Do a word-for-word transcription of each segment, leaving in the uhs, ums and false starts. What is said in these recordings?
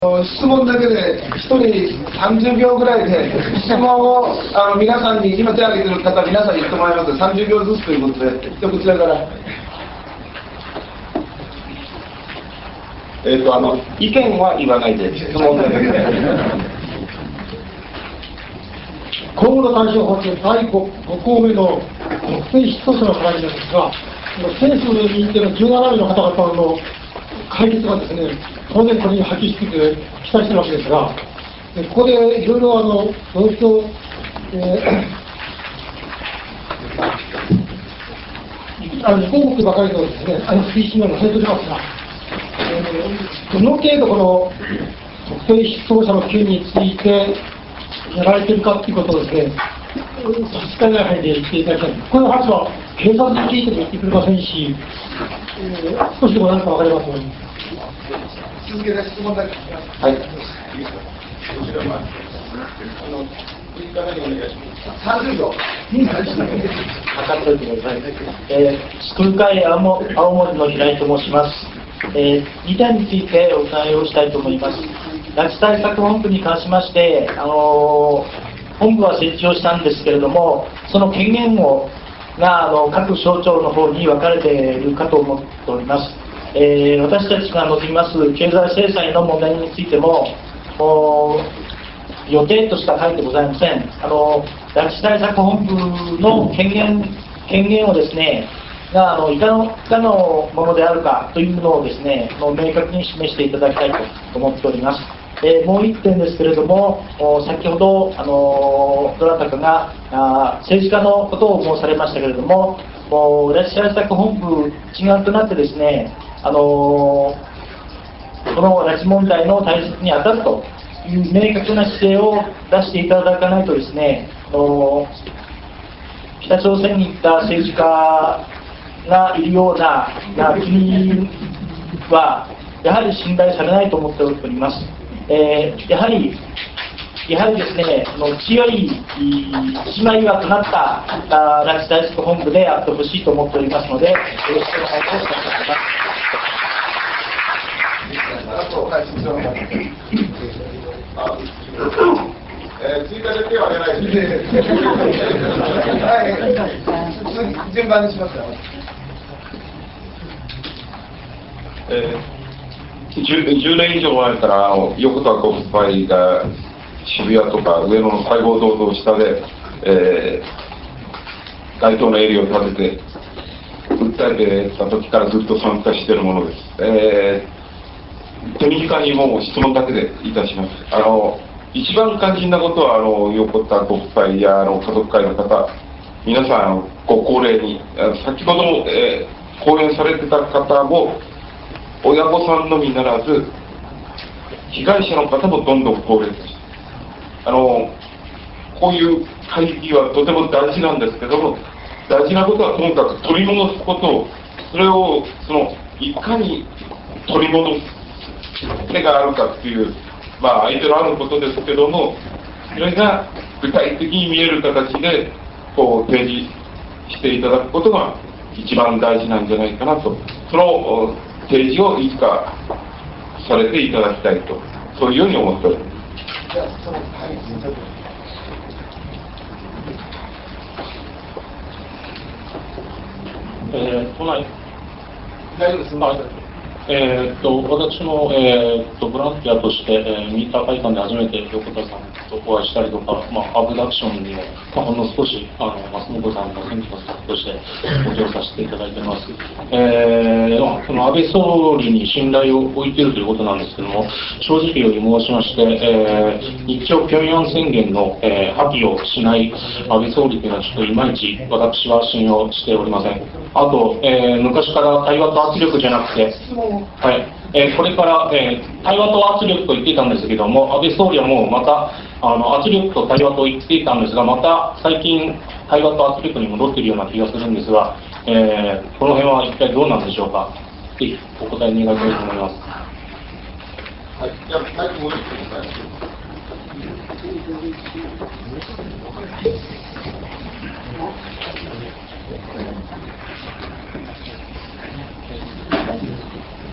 質問だけでひとりさんじゅうびょうぐらいで質問をあの皆さんに今手を挙げてる方皆さんに言ってもらいます。さんじゅうびょうずつということで、でこちらからえっとあの意見は言わないで質問だけで今後の対処法とだいご項目の特定失踪者の課題なんですが、政府に認定のじゅうななめいの方々の解決がですね、当然これに波及してくる期待してるわけですが、でここでいろいろあの同居、えー、あのご項目ばかりのですね、あの推進の制度でますが、えー、どの程度この特定失踪者の件についてやられているかということをですね、差し支えない範囲で言っていただきたい。この話は警察に聞いても言ってくれませんし、えー、少しでも何か分かりますように。 続けて質問だけ。はい。さんじゅうびょう。 測っておいてください。えー、スクール会青森の平井と申します。えー、にてんについてお答えをしたいと思います。拉致対策本部に関しまして、あのー、本部は設置をしたんですけれども、その権限をがあの各省庁の方に分かれているかと思っております。えー、私たちが望みます経済制裁の問題についても、予定としか書いてございません。あの拉致対策本部の権限権限をですね、があのいかのいかのものであるかというのをですね、の明確に示していただきたいと思っております。えー、もう一点ですけれども、先ほどあのどなたかがあ政治家のことを申されましたけれども、拉致対策本部一丸となってですね、あのこの拉致問題の対策に当たるという明確な姿勢を出していただかないとですね、あの北朝鮮に行った政治家がいるような国はやはり信頼されないと思っております。えー、やはりやはりですね、の強い一枚岩となった拉致対策本部であってほしいと思っておりますので、よろしくお願いをしたいと思います。 えー、追加で手を挙げないで、はい、順番にしますから。 えー、10, じゅうねん以上前からあの横田国会が渋谷とか上野の西郷堂の下で、えー、街頭の襟を立てて訴えてた時からずっと参加しているものです。えー、手短にもう質問だけでいたします。あの一番肝心なことはあの横田国会やあの家族会の方、皆さんご高齢に、先ほども、えー、講演されてた方も親御さんのみならず被害者の方もどんどん高齢です。あのこういう会議はとても大事なんですけども、大事なことはともかく取り戻すことを、それをそのいかに取り戻す手があるかっていう、まあ相手のあることですけども、それが具体的に見える形でこう提示していただくことが一番大事なんじゃないかなと、その提示をいつかされていただきたいと、そういうように思っております。 えー、都内大丈夫ですか。えー、っと私も、えー、っとボランティアとして、えー、ミーター会館で初めて横田さんとお会いしたりとか、まあ、アブダクションにも、まあ、ほんの少しあの松本さんの選挙のスタッフとしてご乗させていただいています。えー、その安倍総理に信頼を置いているということなんですけども、正直より申しまして、えー、日朝平壌宣言の、えー、破棄をしない安倍総理というのはちょっといまいち私は信用しておりません。あと、えー、昔から対話と圧力じゃなくて、はい、えー、これから、えー、対話と圧力と言っていたんですけども、安倍総理はもうまたあの圧力と対話と言っていたんですが、また最近対話と圧力に戻っているような気がするんですが、えー、この辺は一体どうなんでしょうか。ぜひお答え願いたいと思います。 はい、じゃあマイク戻してください。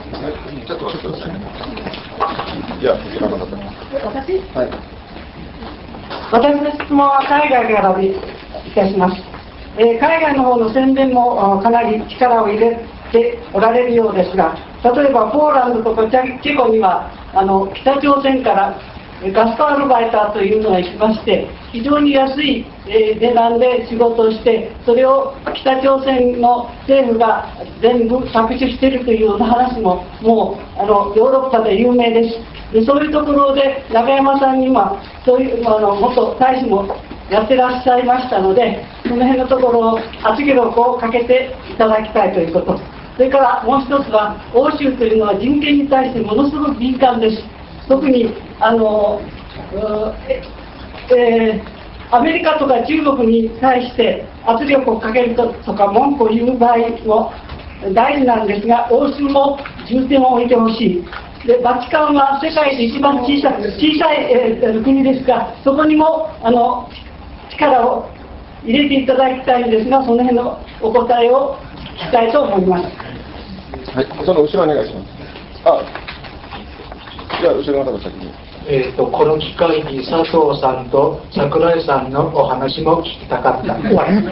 ちょっと待ってくださいね。じゃあ、こちらの方。 私はい。 私の質問は海外からいたします。えー海外の方の宣伝もあかなり力を入れておられるようですが、例えばポーランドとかチェチェコにはあの北朝鮮からえーガストアルバイターというのが行きまして、非常に安い、えー値段で仕事をして、それを北朝鮮の政府が全部搾取しているというような話ももうあのヨーロッパで有名です。でそういうところで中山さんにはそういうあの元大使もやってらっしゃいましたので、その辺のところを圧力をかけていただきたいということ、それからもう一つは欧州というのは人権に対してものすごく敏感です。特にあのええーアメリカとか中国に対して圧力をかけるとか文句を言う場合も大事なんですが、欧州も重点を置いてほしい。でバチカンは世界で一番小さ小さい、えー、国ですが、そこにもあの力を入れていただきたいんですが、その辺のお答えを聞きたいと思います。 はい、その後ろお願いします。あ、じゃあ後ろの方先に。 えー、とこの機会に佐藤さんと櫻井さんのお話も聞きたかった。終わり。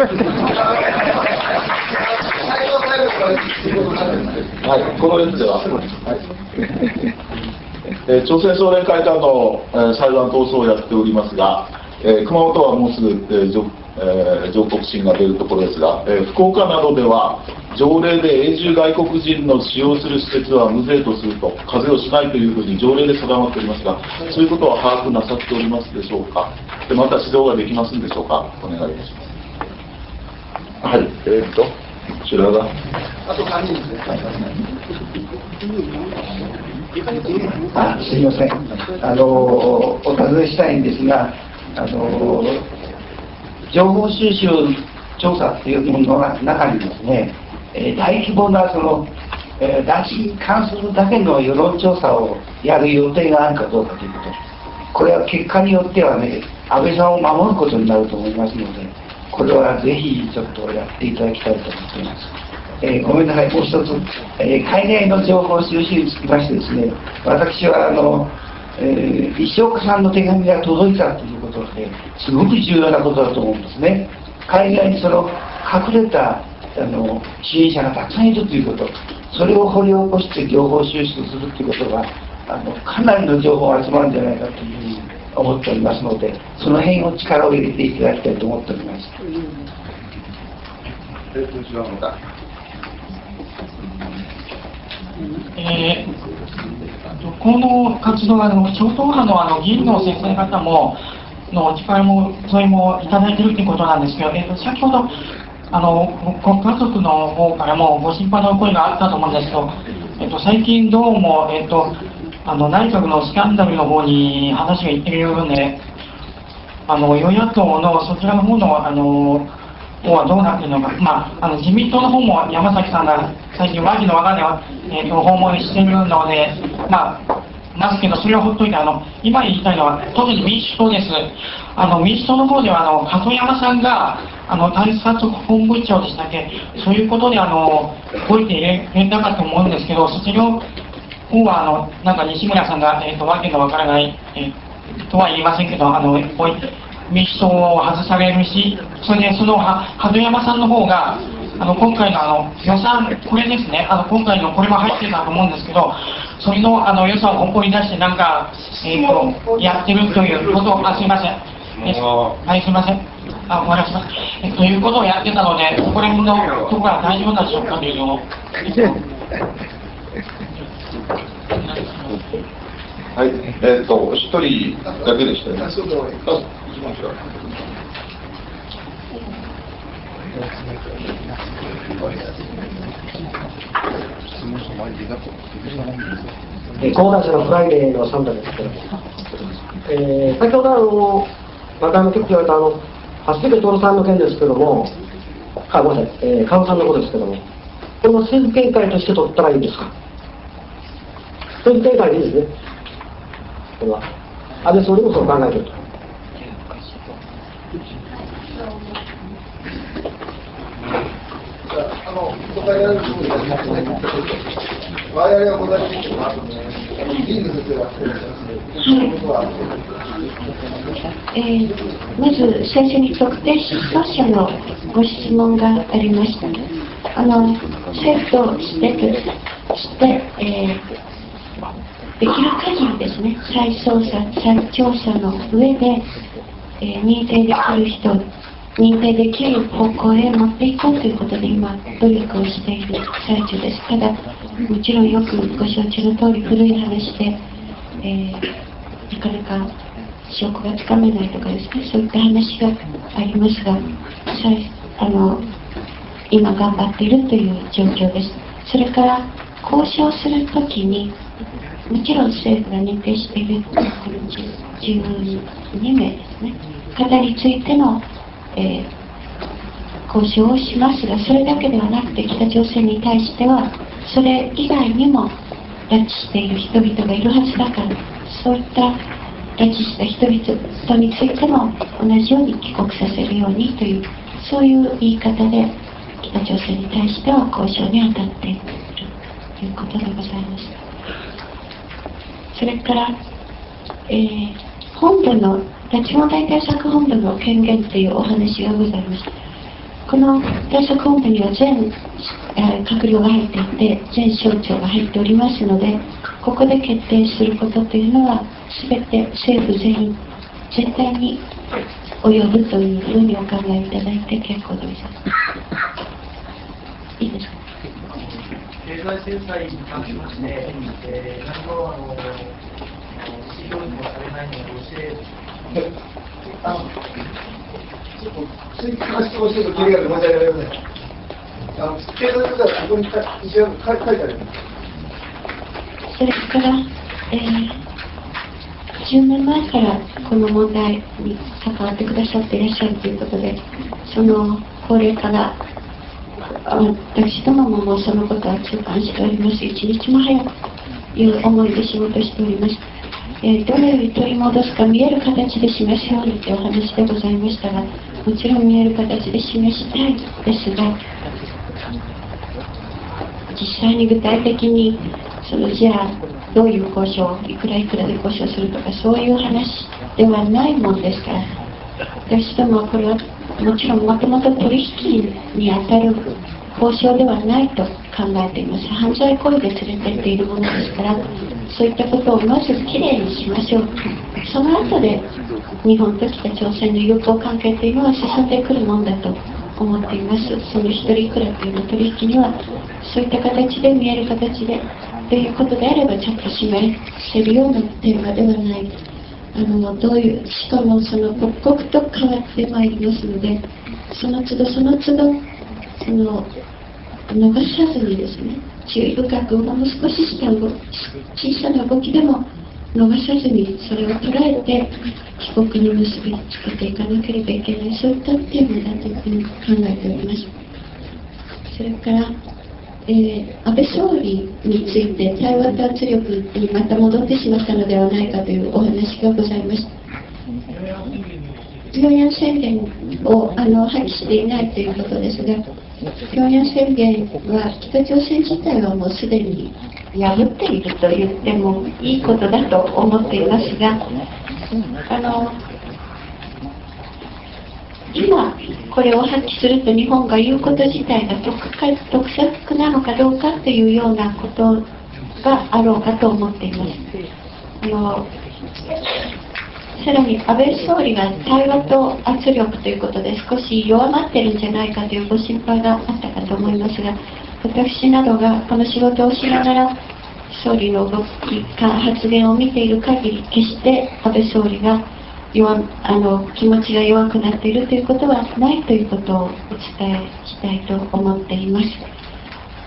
はい、この列では、はいえー朝鮮総連会館の、えー裁判闘争をやっておりますが、えー熊本はもうすぐ、えー上えー上告審が出るところですが、えー福岡などでは条例で永住外国人の使用する施設は無税とすると課税をしないというふうに条例で定まっておりますが、そういうことは把握なさっておりますでしょうか。でまた指導ができますんでしょうか。お願いいたします。はい、えー、っとこちらがあとさんにんですね。 あすみません、あのお尋ねしたいんですが、あの情報収集調査というものの中にですね、えー大規模なその、えー、拉致に関するだけの世論調査をやる予定があるかどうかということ、これは結果によってはね、安倍さんを守ることになると思いますので、これはぜひちょっとやっていただきたいと思っています。えーごめんなさい、もう一つ、えー海外の情報収集につきましてですね、私はあの、えー石岡さんの手紙が届いたということですごく重要なことだと思うんですね。海外にその隠れたあの支援者がたくさんいるということ、それを掘り起こして情報収集するということがあのかなりの情報が集まるんじゃないかというふうに思っておりますので、その辺を力を入れていただきたいと思っております。 えー後ろの方。 えー、この活動はあの超党派のあの議員の先生方ものお力もそれもいただいているということなんですけど、えー、と先ほどあのご家族の方からもご心配の声があったと思うんですけど、えー、と最近どうも、えー、とあの内閣のスキャンダルの方に話がいっているようで、あの与野党のそちらの方のあのはどうなっているのか、まあ、あの自民党の方も山崎さんが最近、わけのわからない、えー、と訪問しているので、まあ、ますけど、それをほっといて、あの今言いたいのは、特に民主党です。あの民主党の方では、あの鳩山さんがあの対策本部長でしたっけ、そういうことであの動いて入れたかと思うんですけど、そちらの方はあのなんか西村さんが、えー、とわけのわからない、えー、とは言いませんけど、あのこうい民主党を外されるし、それでその鳩山さんの方が、あの今回のあの予算、これですね、あの今回のこれも入ってたと思うんですけど、それのあの予算を放り出して、なんか、えー、とやってるということを、あすいません、えはい、すいません、あ終わらせます、えということをやってたので、これのところは大丈夫なんでしょうかというのを。 はい、えー、っと一人だけでしたよね。あ、行きましょう。 えー、講談社のフライデーのサンダーですけど、えー、先ほどあの中山局長が言われたあの橋本徹さんの件ですけども、あごめんなさい、えー、菅さんのことですけども、これも政府見解として取ったらいいんですか。政府見解でいいですね。これは安倍総理もそう考えていると。 あの答えられると思います。 我々が答えていくのは、リーグ先生がいらっしゃいますえー、まず最初に特定失踪者のご質問がありました。あの政府としてとして、えー、できる限りですね、再捜査、再調査の上で、えー、認定できる人、認定できる方向へ持っていこうということで今努力をしている最中です。ただもちろんよくご承知の通り古い話で、えー、なかなか証拠がつかめないとかですね、そういった話がありますが、あの今頑張っているという状況です。それから交渉するときにもちろん政府が認定しているこのじゅうにめいですね、方についての、えー、交渉をしますが、それだけではなくて北朝鮮に対してはそれ以外にも拉致している人々がいるはずだから、そういった拉致した人々についても同じように帰国させるようにという、そういう言い方で北朝鮮に対しては交渉に当たっているということでございます。それから、えー、本部の拉致問題対策本部の権限というお話がございます。この対策本部には全、えー、閣僚が入っていて全省庁が入っておりますので、ここで決定することというのは全て政府全員絶対に及ぶというふうにお考えいただいて結構でございます。いいですか。 経済制裁に関しまして、えー、何もあの指標にもされないので教えあのちょっと追加の質問してるときりが申し訳ありません。あの経済制裁はここに一応書いてあります。 それから、えー、じゅうねんまえからこの問題に関わってくださっていらっしゃるということで、その高齢化が私どもももうそのことは痛感しております。一日も早くという思いで仕事しております。えー、どのように取り戻すか見える形で示すようにというお話でございましたが、もちろん見える形で示したいですが、実際に具体的にそのじゃあどういう交渉、いくらいくらで交渉するとかそういう話ではないもんですから、私どもはこれはもちろんもともと取引にあたる交渉ではないと考えています。犯罪行為で連れてっているものですから、そういったことをまずきれいにしましょう。その後で日本と北朝鮮の友好関係というのは進んでくるもんだと思っています。その一人いくらというの取引にはそういった形で見える形でということであればちゃんと示せるようなテーマではない。あのどういうしかもその刻々と変わってまいりますので、その都度その都度その逃さずにですね、注意深くもう少しした動小さな動きでも逃さずにそれを捉えて帰国に結びつけていかなければいけない、そういったテーマだというふうに考えております。それから、えー、安倍総理について対話と圧力にまた戻ってしまったのではないかというお話がございました。平壌宣言をあの破棄していないということですが、平壌宣言は北朝鮮自体はもうすでに破っていると言ってもいいことだと思っていますが、あの今これを破棄すると日本が言うこと自体が得か得策なのかどうかというようなことがあろうかと思っています。あのさらに安倍総理が対話と圧力ということで少し弱まってるんじゃないかというご心配があったかと思いますが、私などがこの仕事をしながら総理の動きか発言を見ている限り、決して安倍総理が弱あの気持ちが弱くなっているということはないということをお伝えしたいと思っています。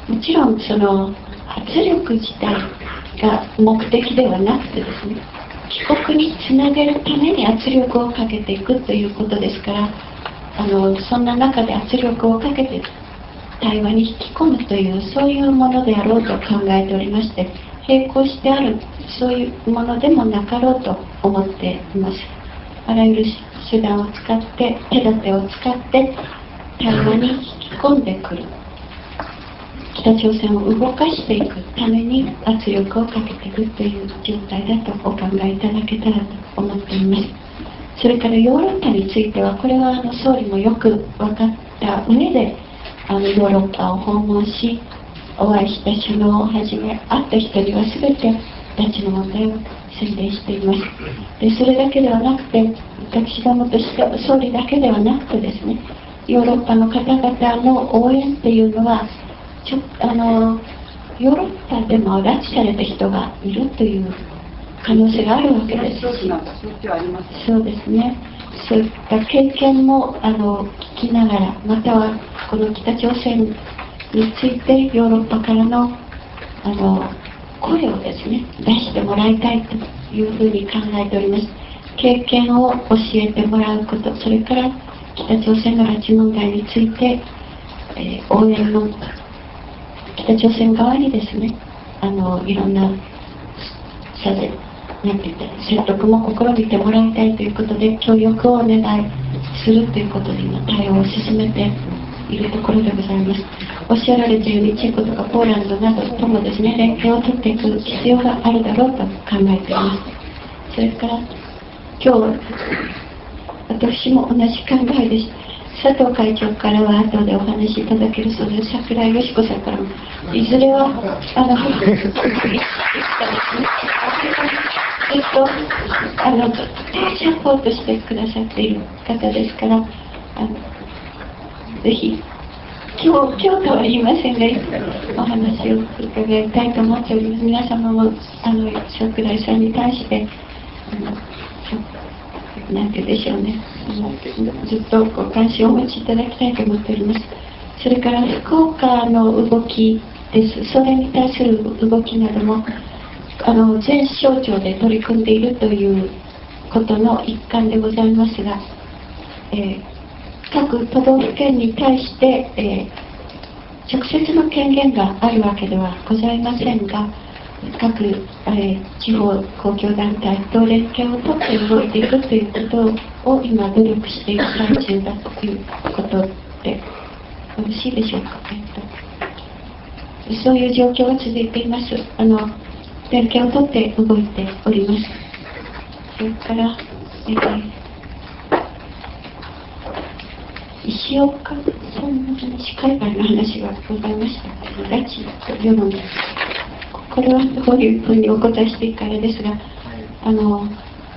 もちろんその圧力自体が目的ではなくてですね、帰国につなげるために圧力をかけていくということですから、あのそんな中で圧力をかけて対話に引き込むというそういうものであろうと考えておりまして、並行してあるそういうものでもなかろうと思っています。あらゆる手段を使って手立てを使って対話に引き込んでくる、 北朝鮮を動かしていくために圧力をかけていくという状態だとお考えいただけたらと思っています。それからヨーロッパについては、これはあの総理もよく分かった上であのヨーロッパを訪問し、お会いした首脳をはじめ会った人には全て拉致の問題を宣伝しています。でそれだけではなくて、私どもとしては総理だけではなくてですね、ヨーロッパの方々の応援っていうのはちょあのヨーロッパでも拉致された人がいるという可能性があるわけです。そうですね。そういった経験もあの聞きながら、またはこの北朝鮮についてヨーロッパからのあの声をですね出してもらいたいというふうに考えております。経験を教えてもらうこと、それから北朝鮮の拉致問題について、えー、応援の北朝鮮側にですね、あのいろんなさせなんて言った説得も試みてもらいたいということで、協力をお願いするということで今対応を進めているところでございます。おっしゃられたようにチェコとかポーランドなどともですね連携を取っていく必要があるだろうと考えています。それから今日私も同じ考えです。佐藤会長からは後でお話しいただけるそうです。櫻井よし子さんからもいずれはあのずっとあのサポートしてくださっている方ですから、あのぜひ今日今日とは言いませんがお話を伺いたいと思っております。皆様もあの櫻井さんに対してあのなんて言うでしょうね、ずっとご関心をお持ちいただきたいと思っております。それから福岡の動きです。それに対する動きなどもあの全省庁で取り組んでいるということの一環でございますが、えー、各都道府県に対して、えー、直接の権限があるわけではございませんが、各、えー、地方公共団体と連携をとって動いていくということを今努力している最中だということでよろしいでしょうか。えっと、そういう状況が続いています。あの連携をとって動いております。それから、えー、石岡さんの話、海外の話がございました。拉致と世論です。これはどういうふうにお答えしていいかあれですが、あの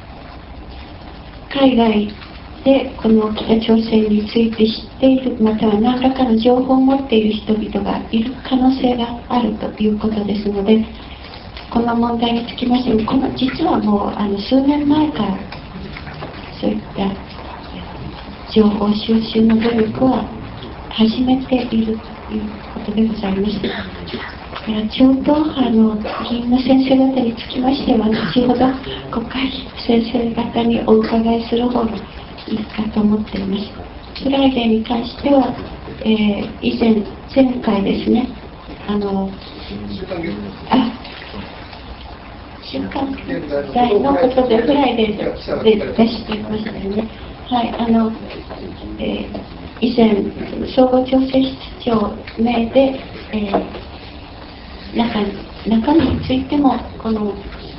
海外でこの北朝鮮について知っている、または何らかの情報を持っている人々がいる可能性があるということですので、この問題につきましても、この実はもうあの数年前からそういった情報収集の努力は始めているということでございます。超党派の議員の先生方につきましては、後ほど国会議員の先生方にお伺いする方がいいかと思っています。フライデーに関しては、えー、以前、前回ですね、あの、あ、週刊現代のことでフライデーで出していましたよね。はい、あの、えー、以前、総合調整室長名で、えー中, 中身についてもこの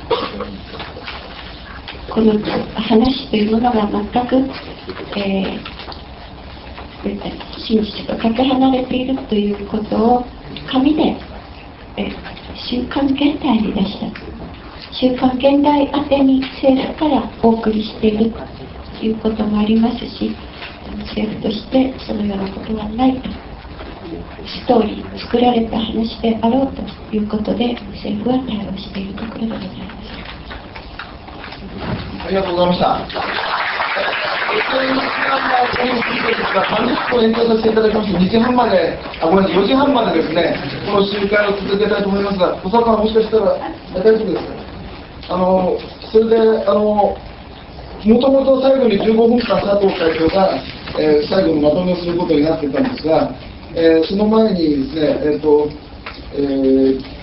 この話というものが全く、えー、真実とかけ離れているということを紙で、えー、週刊現代に出した。週刊現代宛てに政府からお送りしているということもありますし、政府としてそのようなことはないと。ストーリー、作られた話であろうということで政府は対応しているところでございます。 ありがとうございました。さんじゅっぷん延長させていただきまして、にじはんまで、あ、ごめんなさい、よじはんまでですね、この集会を続けたいと思いますが、小沢さん、もしかしたら大丈夫ですか。あのそれで、あのもともと最後にじゅうごふんかん佐藤会長が、えー、最後のまとめをすることになっていたんですが、えー、その前にですね、えーとえー